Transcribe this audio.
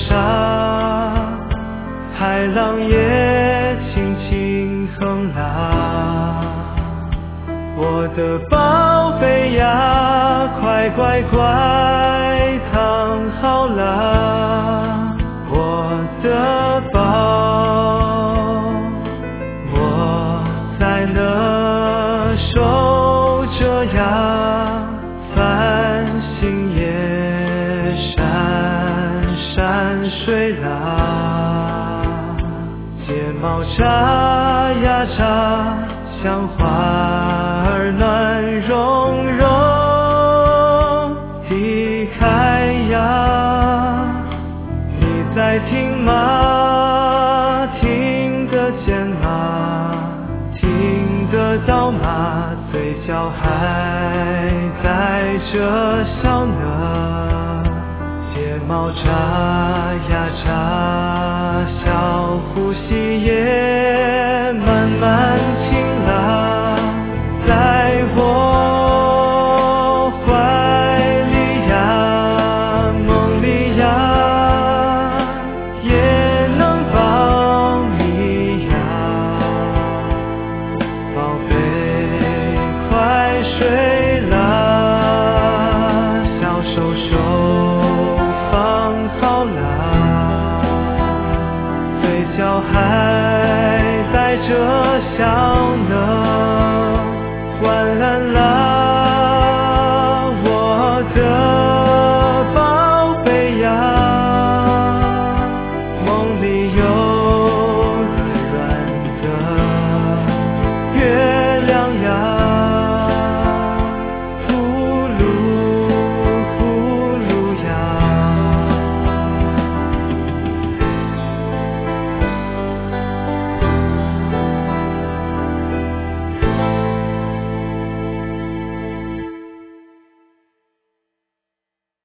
沙，海浪也轻轻哼啦。我的宝贝呀，快乖乖躺好啦，我的宝，我在呢，守着呀，繁星也闪闪睡啦，睫毛眨呀眨，像花儿暖融融地开呀。你在听吗？听得见吗？听得到吗？嘴角还带着笑呢，睫毛眨呀眨，小呼吸也慢慢停啦，在我怀里呀，梦里呀，也能抱你呀，宝贝快睡啦，小手手放好啦，嘴角还带着笑呢，晚安啦，我的